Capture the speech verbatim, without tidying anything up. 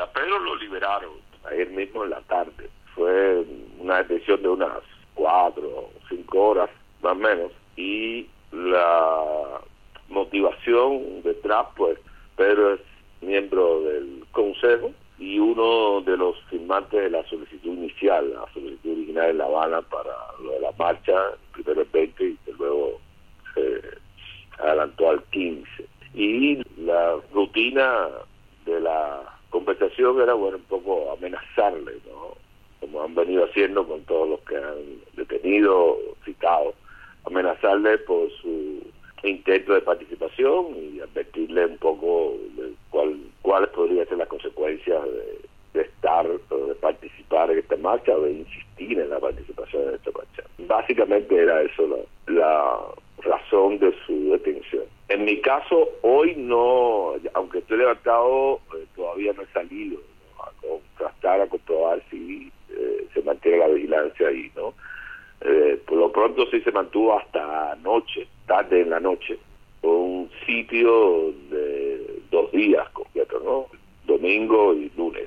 a Pedro lo liberaron ayer mismo en la tarde. Fue una detención de unas cuatro o cinco horas, más o menos, y la motivación detrás, pues, Pedro es miembro del Consejo y uno de los firmantes de la solicitud inicial, la solicitud original en La Habana para lo de la marcha, primero el veinte y luego se adelantó al quince. Y la rutina de la conversación era, bueno, un poco amenazarle, ¿no? Como han venido haciendo con todos los que han detenido, citado, amenazarle por su intento de participación y advertirle un poco de cuál, cuáles podrían ser las consecuencias de, de estar o de participar en esta marcha o de insistir en la participación en esta marcha. Básicamente era eso la, la razón de su detención. En mi caso, hoy no, aunque estoy levantado, eh, todavía no he salido, ¿no?, a contrastar, a comprobar si eh, se mantiene la vigilancia ahí, ¿no? Eh, por lo pronto sí se mantuvo hasta anoche, tarde en la noche, un sitio de dos días completos, ¿no? Domingo y lunes.